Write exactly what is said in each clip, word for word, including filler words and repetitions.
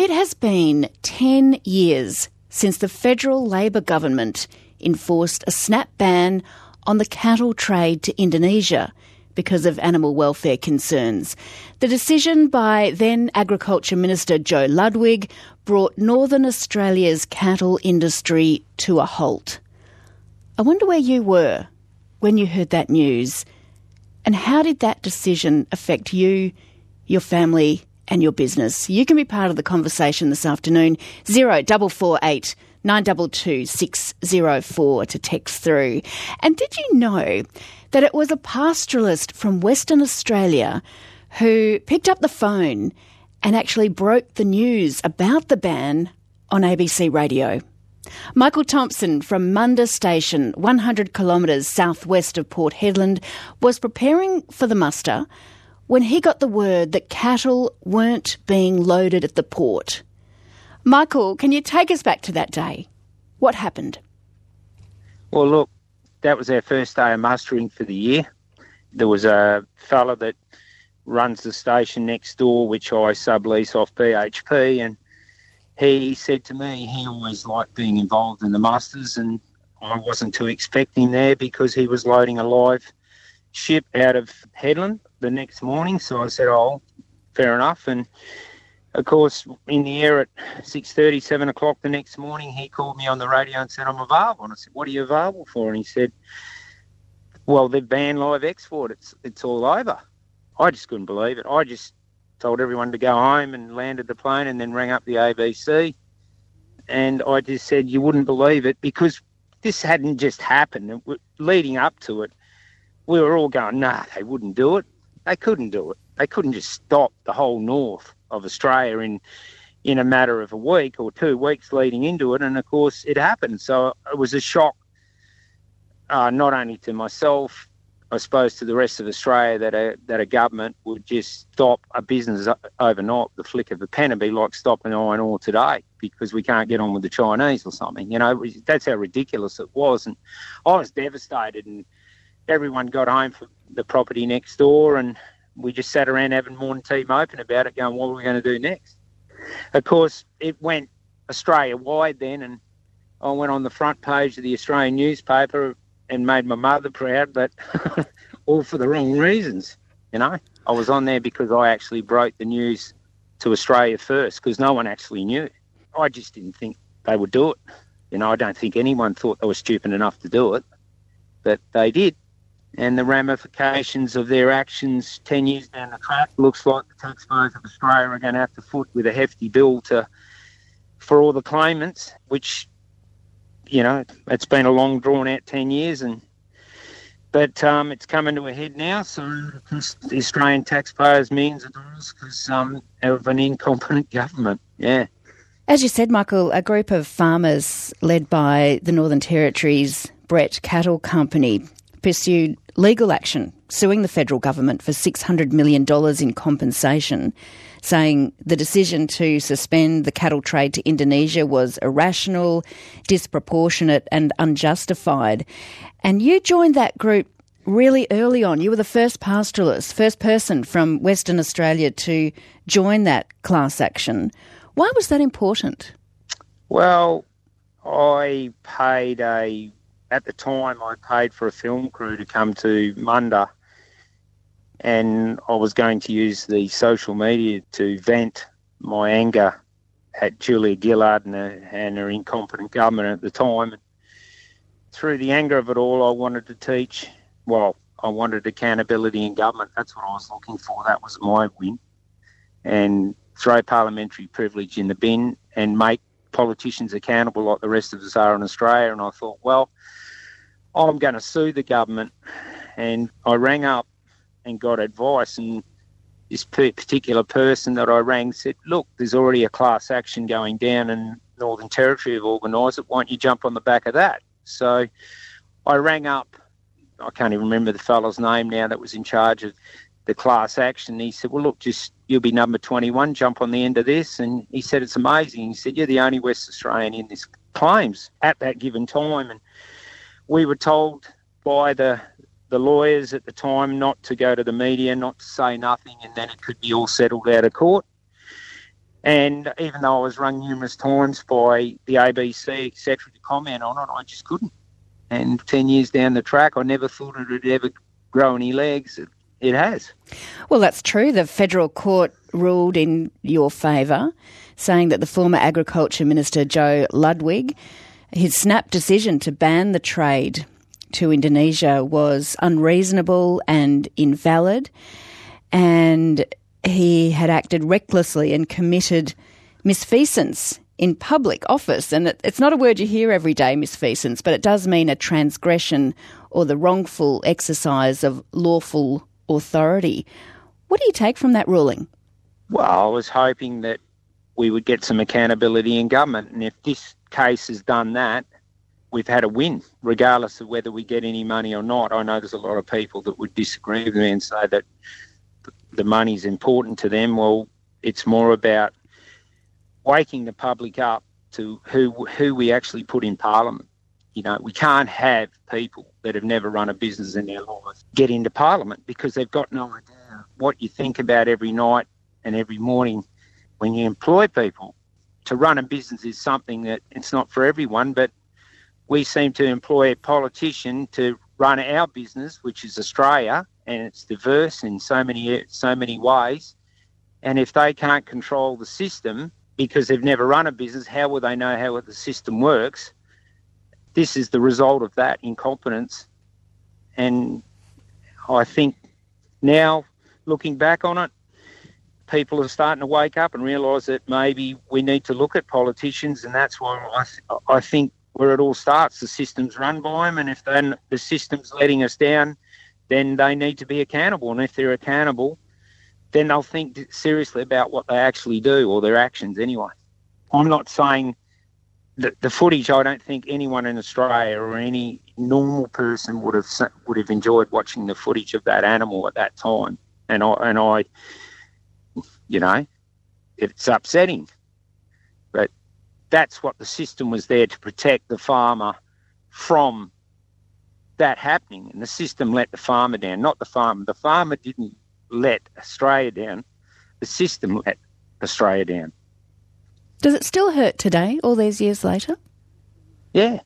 It has been ten years since the federal Labor government enforced a snap ban on the cattle trade to Indonesia because of animal welfare concerns. The decision by then Agriculture Minister Joe Ludwig brought Northern Australia's cattle industry to a halt. I wonder where you were when you heard that news, and how did that decision affect you, your family and your business? You can be part of the conversation this afternoon. Zero double four eight nine two two six zero four to text through. And did you know that it was a pastoralist from Western Australia who picked up the phone and actually broke the news about the ban on A B C Radio? Michael Thompson from Munda Station, one hundred kilometres southwest of Port Hedland, was preparing for the muster when he got the word that cattle weren't being loaded at the port. Michael, can you take us back to that day? What happened? Well, look, that was our first day of mustering for the year. There was a fella that runs the station next door, which I sublease off B H P, and he said to me he always liked being involved in the musters, and I wasn't too expecting there because he was loading a live ship out of Hedland the next morning. So I said, oh, fair enough. And of course, in the air at six thirty, seven o'clock the next morning, he called me on the radio and said, I'm available. And I said, what are you available for? And he said, well, they've banned live export. It's, it's all over. I just couldn't believe it. I just told everyone to go home and landed the plane and then rang up the A B C. And I just said, you wouldn't believe it, because this hadn't just happened. Leading up to it, we were all going, nah, they wouldn't do it. They couldn't do it. They couldn't just stop the whole north of Australia in in a matter of a week or two weeks leading into it. And, of course, it happened. So it was a shock, uh, not only to myself, I suppose, to the rest of Australia, that a that a government would just stop a business overnight, the flick of a pen. It'd be like stopping iron ore today because we can't get on with the Chinese or something. You know, that's how ridiculous it was. And I was devastated, and everyone got home from the property next door, and we just sat around having morning tea moping about it, going, what are we going to do next? Of course, it went Australia-wide then, and I went on the front page of the Australian newspaper and made my mother proud, but all for the wrong reasons, you know. I was on there because I actually broke the news to Australia first, because no one actually knew. I just didn't think they would do it. You know, I don't think anyone thought they were stupid enough to do it, but they did. And the ramifications of their actions ten years down the track, looks like the taxpayers of Australia are going to have to foot with a hefty bill to for all the claimants, which, you know, it's been a long, drawn-out ten years, and but um, it's coming to a head now. So the Australian taxpayers millions of dollars because um, of an incompetent government. Yeah. As you said, Michael, a group of farmers led by the Northern Territory's Brett Cattle Company pursued legal action, suing the federal government for six hundred million dollars in compensation, saying the decision to suspend the cattle trade to Indonesia was irrational, disproportionate and unjustified. And you joined that group really early on. You were the first pastoralist, first person from Western Australia to join that class action. Why was that important? Well, I paid a... At the time, I paid for a film crew to come to Munda, and I was going to use the social media to vent my anger at Julia Gillard and her, and her incompetent government at the time. And through the anger of it all, I wanted to teach, well, I wanted accountability in government. That's what I was looking for. That was my win. And throw parliamentary privilege in the bin and make politicians accountable like the rest of us are in Australia. And I thought, well, I'm going to sue the government. And I rang up and got advice, and this particular person that I rang said, look, there's already a class action going down in Northern Territory have organised it. Why don't you jump on the back of that? So I rang up, I can't even remember the fellow's name now that was in charge of the class action. He said, well, look, just you'll be number twenty-one, jump on the end of this. And he said, it's amazing. He said, you're the only West Australian in this claims at that given time. And we were told by the the lawyers at the time not to go to the media, not to say nothing, and then it could be all settled out of court. And even though I was rung numerous times by the A B C, et cetera, to comment on it, I just couldn't. And ten years down the track, I never thought it would ever grow any legs. It, it has. Well, that's true. The federal court ruled in your favour, saying that the former Agriculture Minister Joe Ludwig, his snap decision to ban the trade to Indonesia was unreasonable and invalid, and he had acted recklessly and committed misfeasance in public office. And it, it's not a word you hear every day, misfeasance, but it does mean a transgression or the wrongful exercise of lawful authority. What do you take from that ruling? Well, I was hoping that we would get some accountability in government, and if this case has done that, we've had a win, regardless of whether we get any money or not. I know there's a lot of people that would disagree with me and say that the money's important to them. Well, it's more about waking the public up to who who we actually put in Parliament. You know, we can't have people that have never run a business in their life get into Parliament because they've got no idea what you think about every night and every morning when you employ people. To run a business is something that it's not for everyone, but we seem to employ a politician to run our business, which is Australia, and it's diverse in so many so many ways. And if they can't control the system because they've never run a business, how will they know how the system works? This is the result of that incompetence. And I think now, looking back on it, people are starting to wake up and realise that maybe we need to look at politicians, and that's why I, th- I think where it all starts, the system's run by them, and if then the system's letting us down, then they need to be accountable. And if they're accountable, then they'll think seriously about what they actually do, or their actions anyway. I'm not saying that the footage, I don't think anyone in Australia or any normal person would have would have enjoyed watching the footage of that animal at that time. And I, and I, you know, it's upsetting. But that's what the system was there to protect the farmer from that happening. And the system let the farmer down, not the farmer. The farmer didn't let Australia down. The system let Australia down. Does it still hurt today, all these years later? Yeah.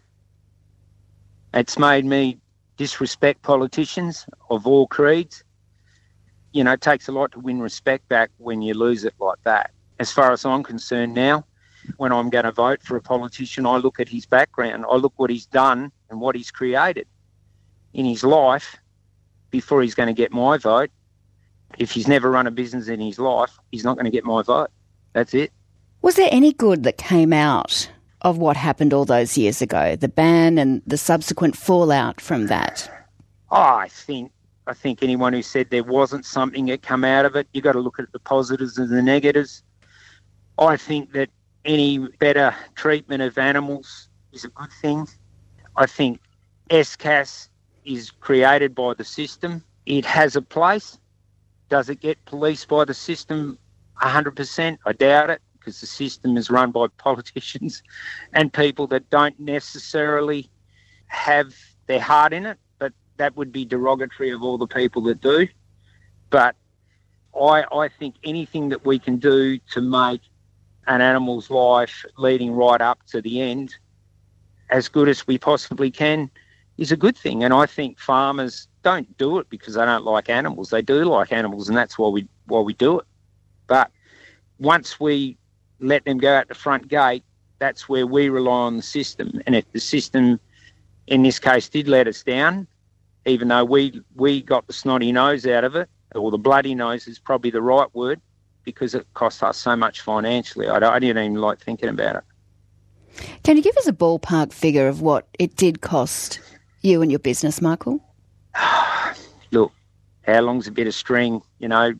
It's made me disrespect politicians of all creeds. You know, it takes a lot to win respect back when you lose it like that. As far as I'm concerned now, when I'm going to vote for a politician, I look at his background. I look what he's done and what he's created in his life before he's going to get my vote. If he's never run a business in his life, he's not going to get my vote. That's it. Was there any good that came out of what happened all those years ago, the ban and the subsequent fallout from that? Oh, I think I think anyone who said there wasn't something that come out of it, you've got to look at the positives and the negatives. I think that any better treatment of animals is a good thing. I think S C A S is created by the system. It has a place. Does it get policed by the system one hundred percent? I doubt it, because the system is run by politicians and people that don't necessarily have their heart in it, but that would be derogatory of all the people that do. But I, I think anything that we can do to make an animal's life leading right up to the end as good as we possibly can is a good thing. And I think farmers don't do it because they don't like animals. They do like animals, and that's why we why we do it. But once we let them go out the front gate, that's where we rely on the system. And if the system, in this case, did let us down, even though we we got the snotty nose out of it, or the bloody nose is probably the right word, because it cost us so much financially. I, don't, I didn't even like thinking about it. Can you give us a ballpark figure of what it did cost you and your business, Michael? Look, how long's a bit of string? You know,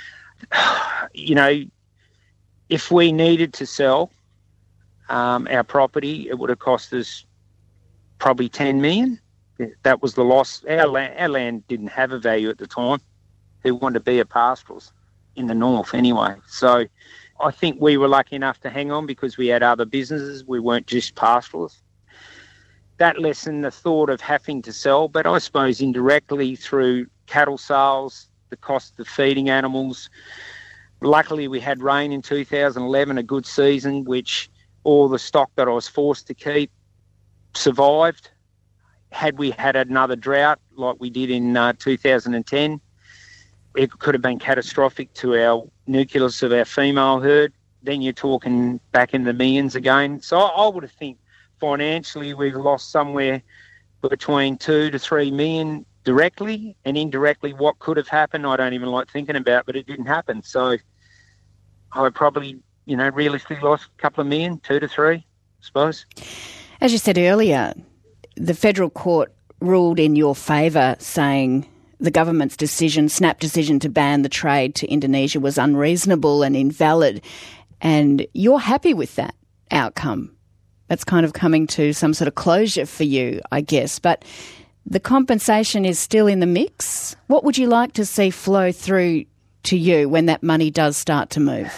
you know, if we needed to sell um, our property, it would have cost us probably ten million dollars. That was the loss. Our land, our land didn't have a value at the time. Who wanted to be a pastoralist in the north anyway? So I think we were lucky enough to hang on because we had other businesses. We weren't just pastoralists. That lessened the thought of having to sell, but I suppose indirectly through cattle sales, the cost of feeding animals, Luckily, we had rain in two thousand eleven, a good season, which all the stock that I was forced to keep survived. Had we had another drought like we did in uh, two thousand ten, it could have been catastrophic to our nucleus of our female herd. Then you're talking back in the millions again. So I, I would have think financially we've lost somewhere between two to three million directly, and indirectly what could have happened I don't even like thinking about, but it didn't happen. So I probably, you know, realistically lost a couple of million, two to three, I suppose. As you said earlier, the federal court ruled in your favour, saying the government's decision, snap decision to ban the trade to Indonesia was unreasonable and invalid. And you're happy with that outcome. That's kind of coming to some sort of closure for you, I guess. But the compensation is still in the mix. What would you like to see flow through to you when that money does start to move?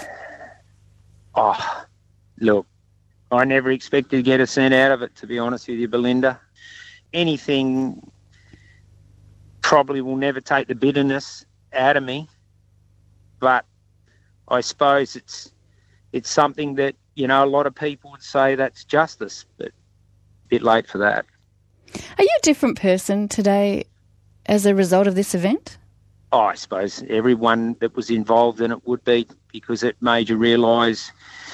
Oh, look, I never expected to get a cent out of it, to be honest with you, Belinda. Anything probably will never take the bitterness out of me, but I suppose it's it's something that, you know, a lot of people would say that's justice, but a bit late for that. Are you a different person today as a result of this event? Oh, I suppose everyone that was involved in it would be, because it made you realise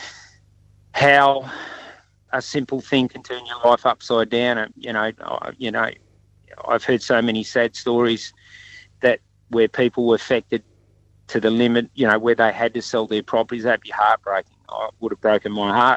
how a simple thing can turn your life upside down. You know, you know, I've heard so many sad stories that where people were affected to the limit, you know, where they had to sell their properties. That'd be heartbreaking. I would have broken my heart.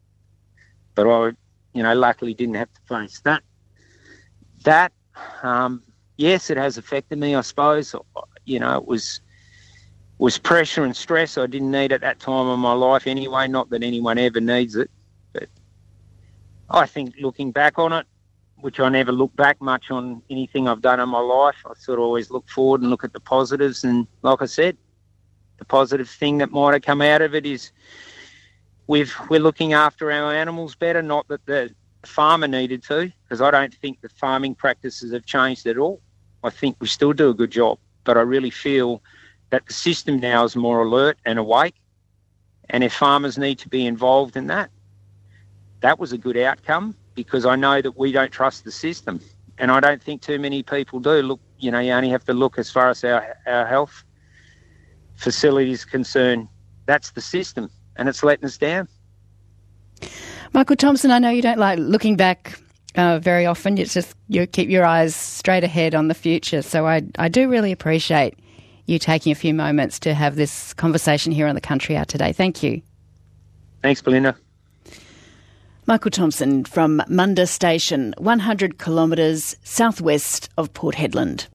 But I, you know, luckily didn't have to face that. That, um, yes, it has affected me, I suppose. You know, it was was pressure and stress I didn't need at that time of my life anyway, not that anyone ever needs it. But I think looking back on it, which I never look back much on anything I've done in my life, I sort of always look forward and look at the positives. And like I said, the positive thing that might have come out of it is we've, we're looking after our animals better, not that the farmer needed to, because I don't think the farming practices have changed at all. I think we still do a good job, but I really feel that the system now is more alert and awake, and if farmers need to be involved in that, that was a good outcome, because I know that we don't trust the system, and I don't think too many people do. Look, you know, you only have to look as far as our, our health facilities concerned. That's the system, and it's letting us down. Michael Thompson, I know you don't like looking back uh, very often. It's just you keep your eyes straight ahead on the future. So I, I do really appreciate you taking a few moments to have this conversation here on the Country Hour today. Thank you. Thanks, Belinda. Michael Thompson from Munda Station, one hundred kilometres southwest of Port Hedland.